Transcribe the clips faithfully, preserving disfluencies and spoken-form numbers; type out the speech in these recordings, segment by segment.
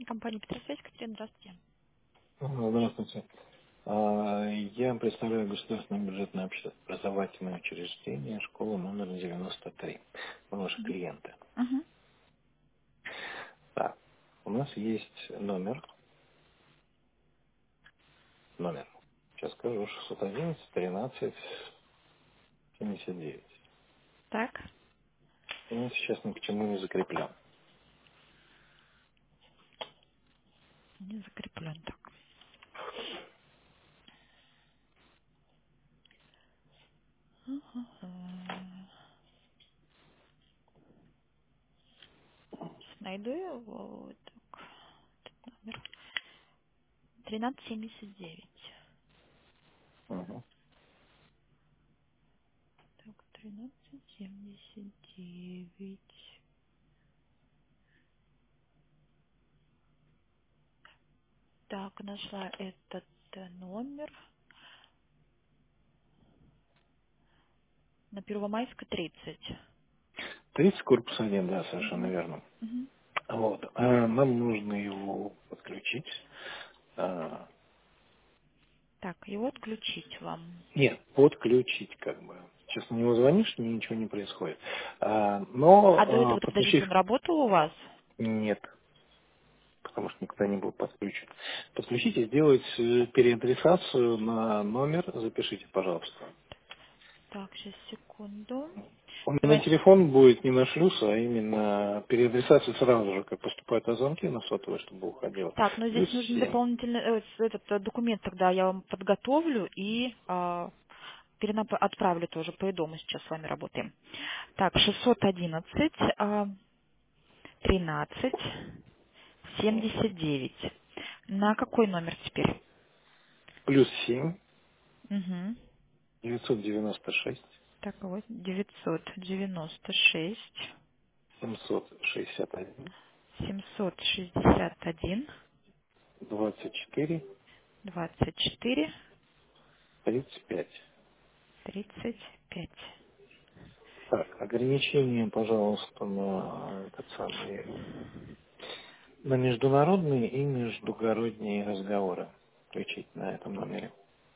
Компания Петросвязь, Катерина, здравствуйте. Ага, здравствуйте. А, Я представляю государственное бюджетное общеобразовательное учреждение, школа номер девяносто три. Мы ваши Мгм. клиенты. Мгм. Так, у нас есть номер, номер, сейчас скажу, шестьсот одиннадцать тринадцать семьдесят девять. Так, Он сейчас ни к чему не закреплен. не закреплен так. Ага. Сейчас найду его. Вот так. Номер тринадцать семьдесят девять. Мгм. Так, тринадцать семьдесят девять. Так, нашла этот э, номер на Первомайска тридцать. тридцать корпус один, да, совершенно Мгм. верно. Мгм. Вот. А нам нужно его подключить. А, Так, его отключить вам. Нет, подключить как бы. Сейчас на него звонишь, ничего не происходит. А, но А до а, этого, подождите, подключив... он работал у вас? Нет, потому что никогда не был подключен. Подключите, сделать э, переадресацию на номер, запишите, пожалуйста. Так, сейчас, секунду. У меня на Давай. телефон будет не на шлюз, а именно переадресация сразу же, как поступают звонки на сотовый, чтобы уходило. Так, ну здесь Плюс нужен семь. дополнительный э, с- этот э, документ, тогда я вам подготовлю и а, перенап- отправлю тоже по дому сейчас с вами работаем. Так, шестьсот одиннадцать, а, тринадцать, семьдесят девять. На какой номер теперь? Плюс семь, Угу. девятьсот девяносто шесть, Так, вот девятьсот девяносто шесть, семьсот шестьдесят один, семьсот шестьдесят один, двадцать четыре, двадцать четыре, тридцать пять. тридцать пять. Так, ограничение, пожалуйста, на этот самый, на международные и междугородние разговоры. Включить на этом номере.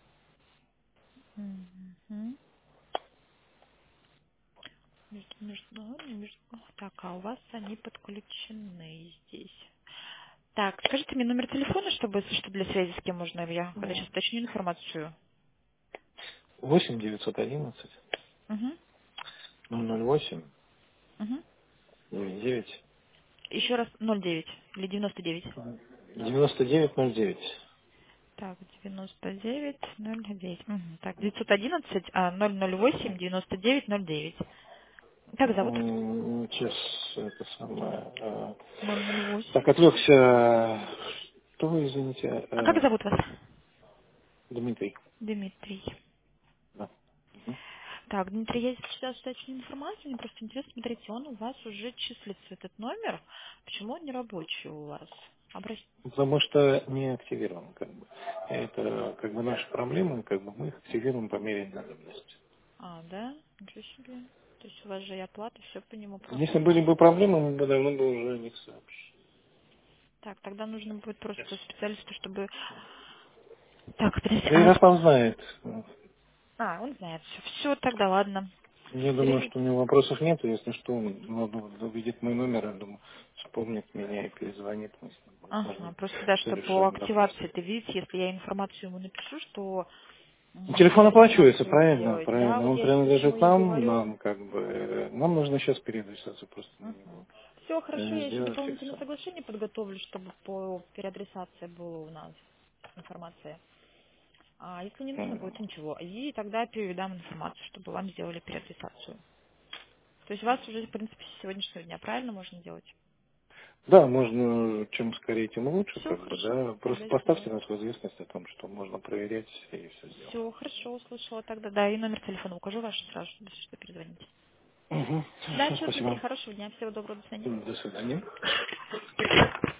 Мгм. Между, между, между- Так, а у вас они подключены здесь. Так, скажите мне номер телефона, чтобы, если что, для связи с кем можно, я когда сейчас уточню информацию. восемь девятьсот одиннадцать Угу, ноль ноль восемь угу. девять девять Еще раз ноль девять или девяносто девять. девяносто девять ноль девять. Так, девяносто девять ноль девять. Угу. Так, девятьсот одиннадцать, а, ноль ноль восемь девяносто девять ноль девять. Как зовут? М, Сейчас это самое. э, Ноль ноль Так, восемь. отвлекся. Что вы, извините, А как э, зовут вас? Дмитрий. Дмитрий. Да. Мгм. Так, Дмитрий, я сейчас уточню информацию, мне просто интересно, смотрите, он у вас уже числится, этот номер, почему он не рабочий у вас? Обращ... Потому что не активирован, как бы. Это как бы наша проблема, как бы мы их активируем по мере надобности. А, да? Ничего себе. То есть у вас же и оплата, все по нему Если проходит. были бы проблемы, мы бы давно бы уже о них сообщили. Так, тогда нужно будет просто специалисту, чтобы... Так, подожди, Да, а, Ярослав знает. а он знает все. Все, тогда ладно. Я думаю, Переведи. что у него вопросов нет. Если что, он ну, ну, увидит мой номер, я думаю, вспомнит меня и перезвонит. Мы с ним Ага, сможем просто да, все что по решать вопрос. активации, ты видите, если я информацию ему напишу, что м, Телефон оплачивается, переадресацию правильно? сделать. Да, Правильно. вот Он я почему принадлежит я и нам, говорю. нам как бы, э, нам нужно сейчас переадресацию просто на него Все хорошо, э, я еще сделать и дополнительное все. соглашение подготовлю, чтобы по переадресации была у нас информация. А если не нужно будет, то ничего. И тогда передам информацию, чтобы вам сделали переадресацию. То есть у вас уже, в принципе, с сегодняшнего дня правильно можно делать? Да, можно, чем скорее, тем лучше, Все как бы, хорошо, да. Просто тогда поставьте сделаю. нас в известность о том, что можно проверять и все сделаем. Все хорошо, услышала тогда. Да, и номер телефона укажу ваш сразу, если что, перезвоните. Угу. Да, Хорошо, все, Дмитрий, спасибо. хорошего дня. Всего доброго, до свидания. До свидания.